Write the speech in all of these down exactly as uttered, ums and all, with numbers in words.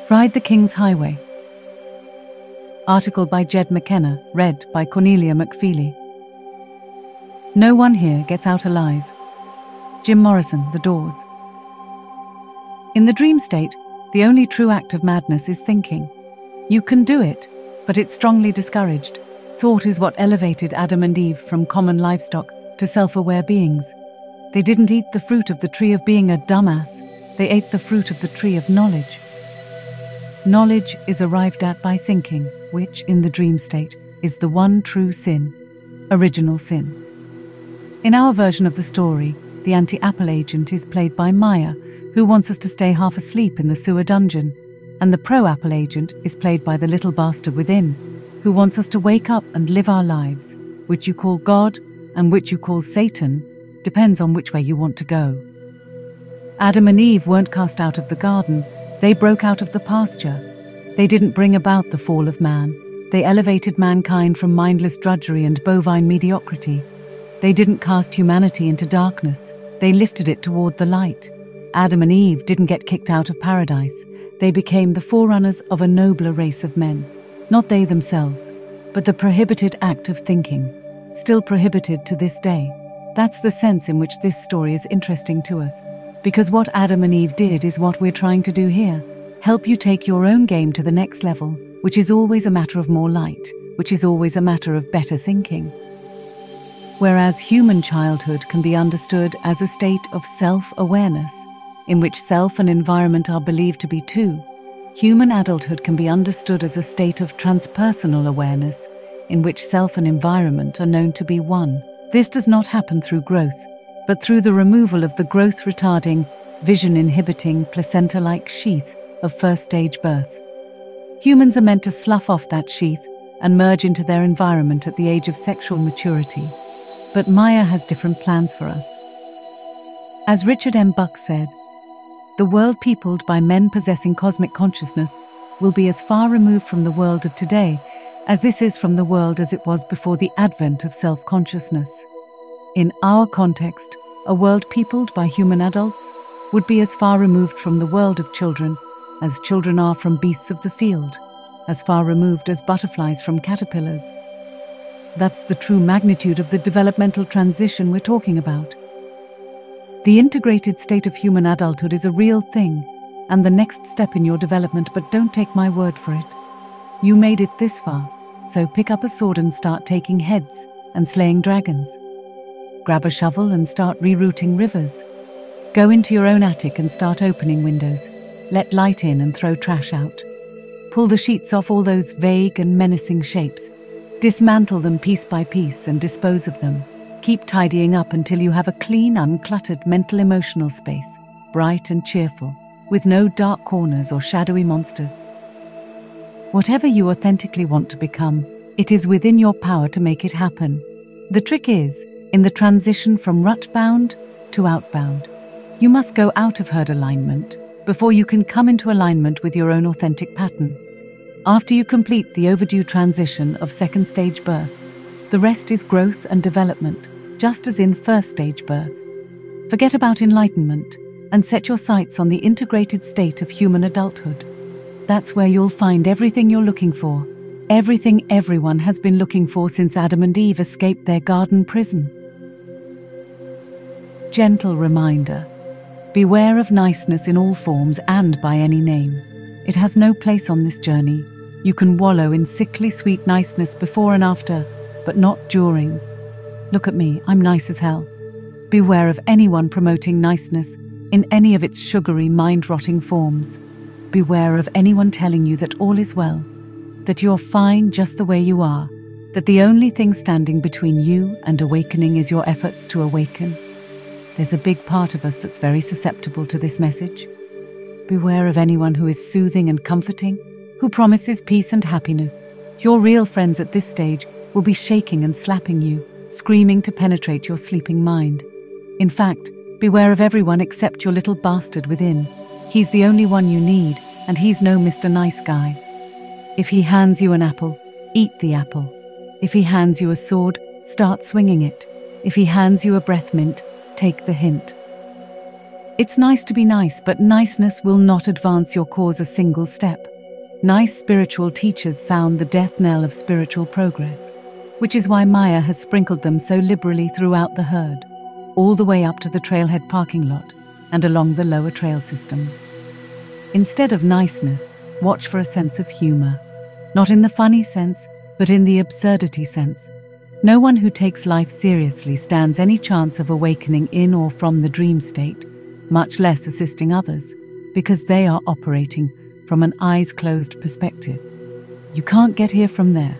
Ride the King's Highway. Article by Jed McKenna, read by Cornelia McFeely. No one here gets out alive. Jim Morrison, The Doors. In the dream state, the only true act of madness is thinking. You can do it, but it's strongly discouraged. Thought is what elevated Adam and Eve from common livestock to self-aware beings. They didn't eat the fruit of the tree of being a dumbass. They ate the fruit of the tree of knowledge. Knowledge is arrived at by thinking, which, in the dream state, is the one true sin, original sin. In our version of the story, the anti-Apple agent is played by Maya, who wants us to stay half asleep in the sewer dungeon, and the pro-Apple agent is played by the little bastard within, who wants us to wake up and live our lives, which you call God and which you call Satan, depends on which way you want to go. Adam and Eve weren't cast out of the garden. They broke out of the pasture. They didn't bring about the fall of man. They elevated mankind from mindless drudgery and bovine mediocrity. They didn't cast humanity into darkness. They lifted it toward the light. Adam and Eve didn't get kicked out of paradise. They became the forerunners of a nobler race of men. Not they themselves, but the prohibited act of thinking, still prohibited to this day. That's the sense in which this story is interesting to us. Because what Adam and Eve did is what we're trying to do here. Help you take your own game to the next level, which is always a matter of more light, which is always a matter of better thinking. Whereas human childhood can be understood as a state of self-awareness, in which self and environment are believed to be two, human adulthood can be understood as a state of transpersonal awareness, in which self and environment are known to be one. This does not happen through growth, but through the removal of the growth-retarding, vision-inhibiting, placenta-like sheath of first-stage birth. Humans are meant to slough off that sheath and merge into their environment at the age of sexual maturity. But Maya has different plans for us. As Richard M. Buck said, the world peopled by men possessing cosmic consciousness will be as far removed from the world of today as this is from the world as it was before the advent of self-consciousness. In our context, a world peopled by human adults would be as far removed from the world of children as children are from beasts of the field, as far removed as butterflies from caterpillars. That's the true magnitude of the developmental transition we're talking about. The integrated state of human adulthood is a real thing, and the next step in your development, but don't take my word for it. You made it this far, so pick up a sword and start taking heads and slaying dragons. Grab a shovel and start rerouting rivers. Go into your own attic and start opening windows. Let light in and throw trash out. Pull the sheets off all those vague and menacing shapes. Dismantle them piece by piece and dispose of them. Keep tidying up until you have a clean, uncluttered mental-emotional space, bright and cheerful, with no dark corners or shadowy monsters. Whatever you authentically want to become, it is within your power to make it happen. The trick is, in the transition from rut-bound to outbound, you must go out of herd alignment before you can come into alignment with your own authentic pattern. After you complete the overdue transition of second stage birth, the rest is growth and development, just as in first stage birth. Forget about enlightenment and set your sights on the integrated state of human adulthood. That's where you'll find everything you're looking for, everything everyone has been looking for since Adam and Eve escaped their garden prison. Gentle reminder: beware of niceness in all forms and by any name. It has no place on this journey. You can wallow in sickly sweet niceness before and after, but not during. Look at me, I'm nice as hell. Beware of anyone promoting niceness in any of its sugary, mind-rotting forms. Beware of anyone telling you that all is well, that you're fine just the way you are, that the only thing standing between you and awakening is your efforts to awaken. There's a big part of us that's very susceptible to this message. Beware of anyone who is soothing and comforting, who promises peace and happiness. Your real friends at this stage will be shaking and slapping you, screaming to penetrate your sleeping mind. In fact, beware of everyone except your little bastard within. He's the only one you need, and he's no Mister Nice Guy. If he hands you an apple, eat the apple. If he hands you a sword, start swinging it. If he hands you a breath mint, take the hint. It's nice to be nice, but niceness will not advance your cause a single step. Nice spiritual teachers sound the death knell of spiritual progress, which is why Maya has sprinkled them so liberally throughout the herd, all the way up to the trailhead parking lot and along the lower trail system. Instead of niceness, watch for a sense of humor. Not in the funny sense, but in the absurdity sense. No one who takes life seriously stands any chance of awakening in or from the dream state, much less assisting others, because they are operating from an eyes-closed perspective. You can't get here from there.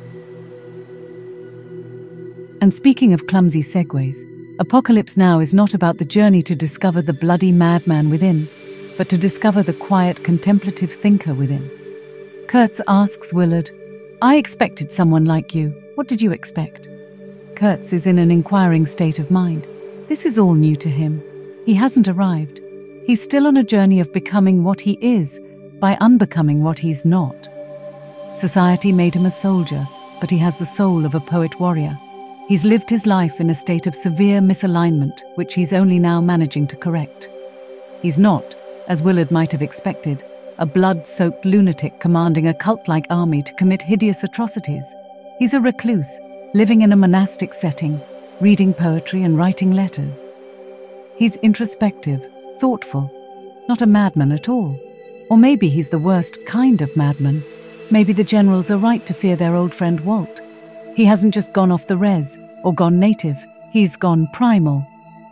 And speaking of clumsy segues, Apocalypse Now is not about the journey to discover the bloody madman within, but to discover the quiet, contemplative thinker within. Kurtz asks Willard, "I expected someone like you. What did you expect?" Kurtz is in an inquiring state of mind. This is all new to him. He hasn't arrived. He's still on a journey of becoming what he is by unbecoming what he's not. Society made him a soldier, but he has the soul of a poet-warrior. He's lived his life in a state of severe misalignment, which he's only now managing to correct. He's not, as Willard might have expected, a blood-soaked lunatic commanding a cult-like army to commit hideous atrocities. He's a recluse, living in a monastic setting, reading poetry and writing letters. He's introspective, thoughtful, not a madman at all. Or maybe he's the worst kind of madman. Maybe the generals are right to fear their old friend Walt. He hasn't just gone off the res or gone native, he's gone primal.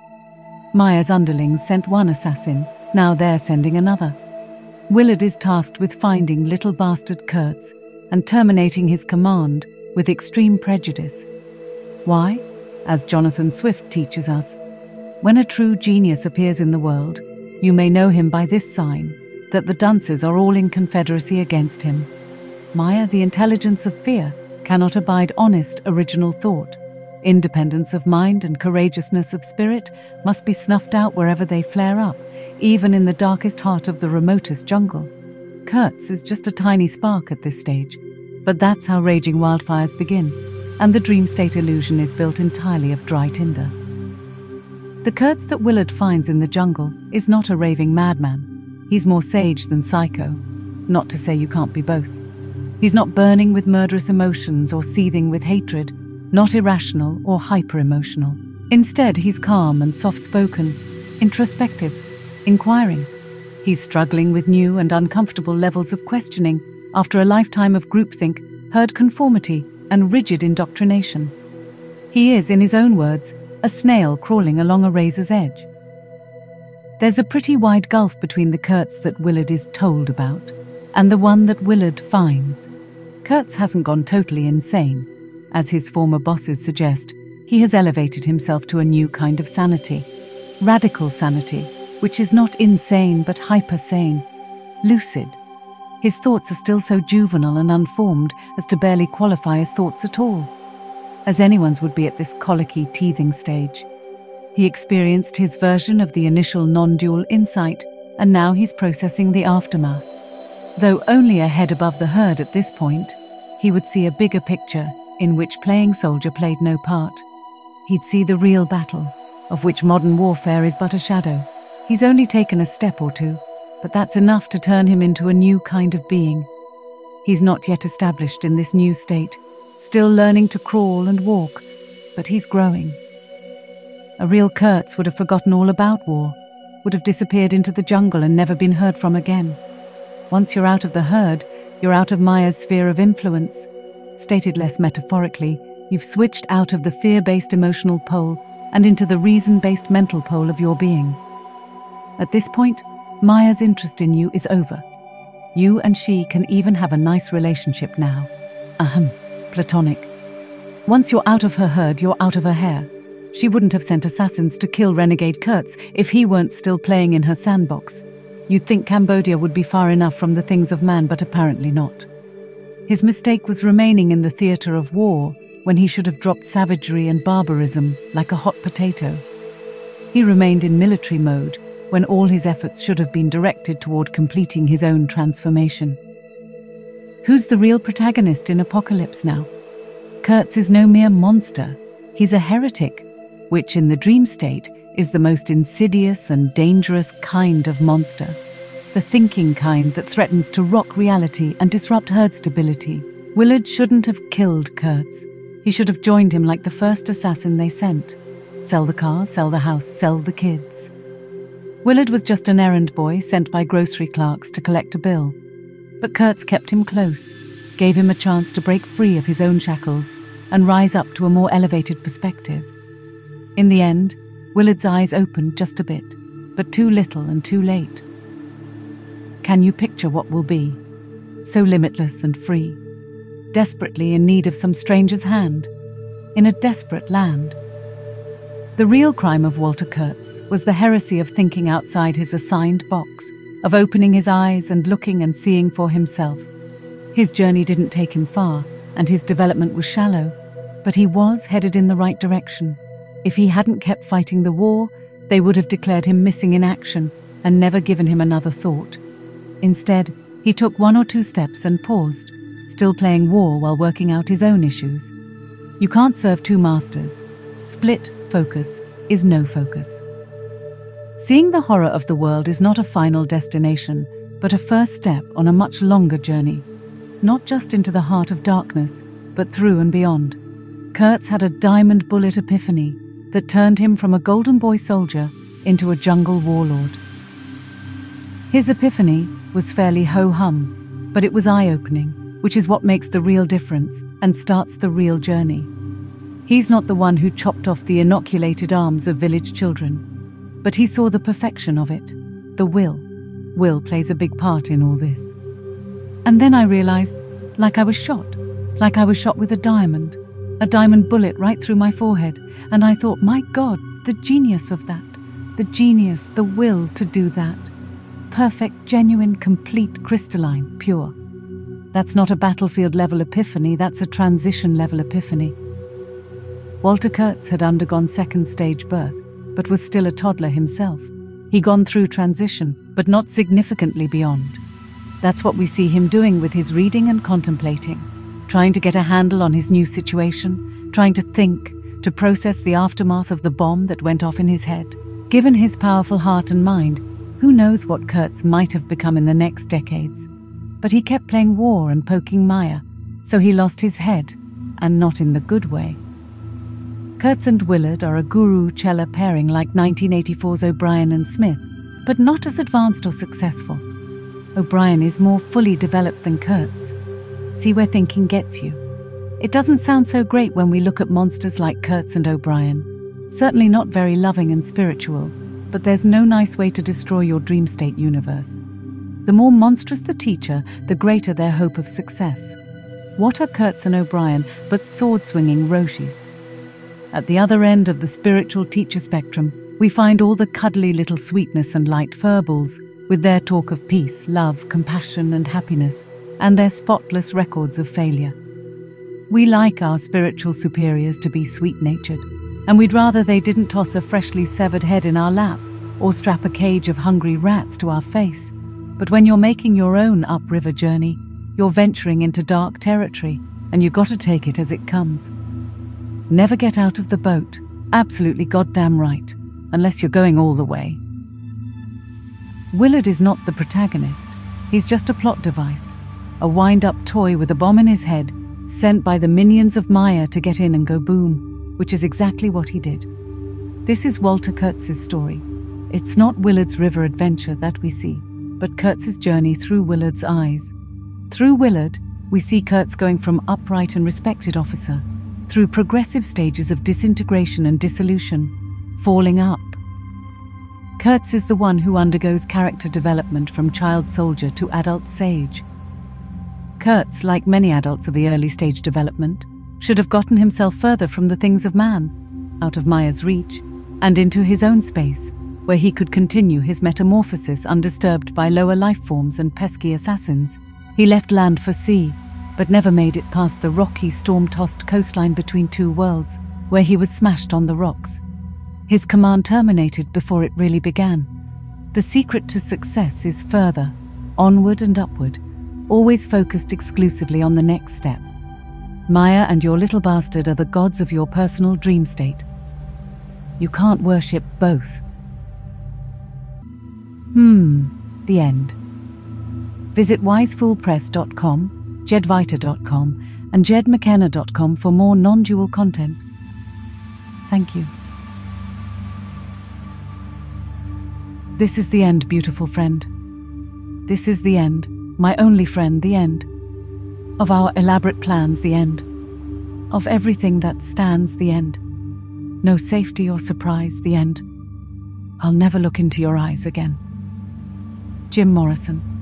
Maya's underlings sent one assassin, now they're sending another. Willard is tasked with finding little bastard Kurtz and terminating his command with extreme prejudice. Why? As Jonathan Swift teaches us, when a true genius appears in the world, you may know him by this sign, that the dunces are all in confederacy against him. Maya, the intelligence of fear, cannot abide honest, original thought. Independence of mind and courageousness of spirit must be snuffed out wherever they flare up, even in the darkest heart of the remotest jungle. Kurtz is just a tiny spark at this stage, but that's how raging wildfires begin, and the dream state illusion is built entirely of dry tinder. The Kurtz that Willard finds in the jungle is not a raving madman. He's more sage than psycho, not to say you can't be both. He's not burning with murderous emotions or seething with hatred, not irrational or hyper-emotional. Instead, he's calm and soft-spoken, introspective, inquiring. He's struggling with new and uncomfortable levels of questioning after a lifetime of groupthink, herd conformity, and rigid indoctrination. He is, in his own words, a snail crawling along a razor's edge. There's a pretty wide gulf between the Kurtz that Willard is told about and the one that Willard finds. Kurtz hasn't gone totally insane. As his former bosses suggest, he has elevated himself to a new kind of sanity. Radical sanity, which is not insane but hyper-sane. Lucid. His thoughts are still so juvenile and unformed as to barely qualify as thoughts at all. As anyone's would be at this colicky, teething stage. He experienced his version of the initial non-dual insight, and now he's processing the aftermath. Though only a head above the herd at this point, he would see a bigger picture in which playing soldier played no part. He'd see the real battle, of which modern warfare is but a shadow. He's only taken a step or two, but that's enough to turn him into a new kind of being. He's not yet established in this new state, still learning to crawl and walk, but he's growing. A real Kurtz would have forgotten all about war, would have disappeared into the jungle and never been heard from again. Once you're out of the herd, you're out of Maya's sphere of influence. Stated less metaphorically, you've switched out of the fear-based emotional pole and into the reason-based mental pole of your being. At this point, Maya's interest in you is over. You and she can even have a nice relationship now. Ahem, platonic. Once you're out of her herd, you're out of her hair. She wouldn't have sent assassins to kill renegade Kurtz if he weren't still playing in her sandbox. You'd think Cambodia would be far enough from the things of man, but apparently not. His mistake was remaining in the theatre of war when he should have dropped savagery and barbarism like a hot potato. He remained in military mode when all his efforts should have been directed toward completing his own transformation. Who's the real protagonist in Apocalypse Now? Kurtz is no mere monster. He's a heretic, which in the dream state is the most insidious and dangerous kind of monster, the thinking kind that threatens to rock reality and disrupt herd stability. Willard shouldn't have killed Kurtz. He should have joined him like the first assassin they sent. Sell the car, sell the house, sell the kids. Willard was just an errand boy sent by grocery clerks to collect a bill. But Kurtz kept him close, gave him a chance to break free of his own shackles and rise up to a more elevated perspective. In the end, Willard's eyes opened just a bit, but too little and too late. Can you picture what will be? So limitless and free, desperately in need of some stranger's hand, in a desperate land. The real crime of Walter Kurtz was the heresy of thinking outside his assigned box, of opening his eyes and looking and seeing for himself. His journey didn't take him far, and his development was shallow, but he was headed in the right direction. If he hadn't kept fighting the war, they would have declared him missing in action and never given him another thought. Instead, he took one or two steps and paused, still playing war while working out his own issues. You can't serve two masters. Split focus is no focus. Seeing the horror of the world is not a final destination, but a first step on a much longer journey. Not just into the heart of darkness, but through and beyond. Kurtz had a diamond bullet epiphany that turned him from a golden boy soldier into a jungle warlord. His epiphany was fairly ho-hum, but it was eye-opening, which is what makes the real difference and starts the real journey. He's not the one who chopped off the inoculated arms of village children, but he saw the perfection of it, the will. Will plays a big part in all this. And then I realized, like I was shot, like I was shot with a diamond, a diamond bullet right through my forehead, and I thought, my God, the genius of that, the genius, the will to do that. Perfect, genuine, complete, crystalline, pure. That's not a battlefield-level epiphany, that's a transition-level epiphany. Walter Kurtz had undergone second-stage birth, but was still a toddler himself. He'd gone through transition, but not significantly beyond. That's what we see him doing with his reading and contemplating, trying to get a handle on his new situation, trying to think, to process the aftermath of the bomb that went off in his head. Given his powerful heart and mind, who knows what Kurtz might have become in the next decades. But he kept playing war and poking Maya, so he lost his head, and not in the good way. Kurtz and Willard are a guru-chela pairing like nineteen eighty-four's O'Brien and Smith, but not as advanced or successful. O'Brien is more fully developed than Kurtz. See where thinking gets you. It doesn't sound so great when we look at monsters like Kurtz and O'Brien. Certainly not very loving and spiritual, but there's no nice way to destroy your dream state universe. The more monstrous the teacher, the greater their hope of success. What are Kurtz and O'Brien but sword-swinging Roshis? At the other end of the spiritual teacher spectrum, we find all the cuddly little sweetness and light furballs, with their talk of peace, love, compassion and happiness, and their spotless records of failure. We like our spiritual superiors to be sweet-natured, and we'd rather they didn't toss a freshly severed head in our lap or strap a cage of hungry rats to our face. But when you're making your own upriver journey, you're venturing into dark territory, and you gotta take it as it comes. Never get out of the boat, absolutely goddamn right, unless you're going all the way. Willard is not the protagonist, he's just a plot device, a wind-up toy with a bomb in his head, sent by the minions of Maya to get in and go boom, which is exactly what he did. This is Walter Kurtz's story. It's not Willard's river adventure that we see, but Kurtz's journey through Willard's eyes. Through Willard, we see Kurtz going from upright and respected officer, through progressive stages of disintegration and dissolution, falling up. Kurtz is the one who undergoes character development from child soldier to adult sage. Kurtz, like many adults of the early stage development, should have gotten himself further from the things of man, out of Maya's reach, and into his own space, where he could continue his metamorphosis undisturbed by lower life forms and pesky assassins. He left land for sea, but never made it past the rocky, storm-tossed coastline between two worlds, where he was smashed on the rocks. His command terminated before it really began. The secret to success is further, onward and upward, always focused exclusively on the next step. Maya and your little bastard are the gods of your personal dream state. You can't worship both. Hmm, the end. Visit wisefool press dot com, jedvita dot com, and jed mckenna dot com for more non-dual content. Thank you. This is the end, beautiful friend. This is the end, my only friend, the end. Of our elaborate plans, the end. Of everything that stands, the end. No safety or surprise, the end. I'll never look into your eyes again. Jim Morrison.